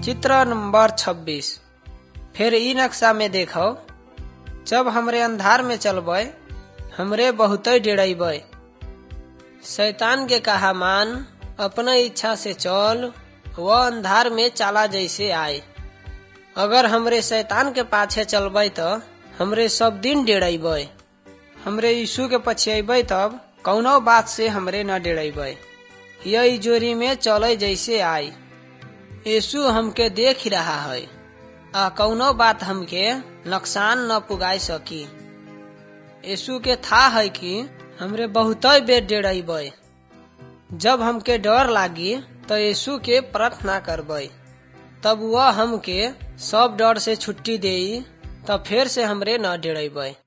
चित्र नंबर 26। फिर ई नक्शा में देखो, जब हमरे अंधार में चलबे हमरे बहुत डेराइबे। शैतान के कहा मान, अपना इच्छा से चल, वह अंधार में चाला जैसे आए। अगर हमरे शैतान के पाछे चलबे तो हमरे सब दिन डेराइबे। हमरे यीशु के पछियाबे तब कौनो बात से हमरे न डेराइबे। यही जोरी में चले जैसे आए। यीशु हमके देख ही रहा है, कौनो बात हमके नुकसान न पुगाई सकी। यीशु के था है कि हमरे बहुत बेर डेराइबे। जब हमके डर लागी तो यीशु के प्रार्थना करबे, तब वह हमके सब डर से छुट्टी देई, तब फिर से हमरे न डेराइबे।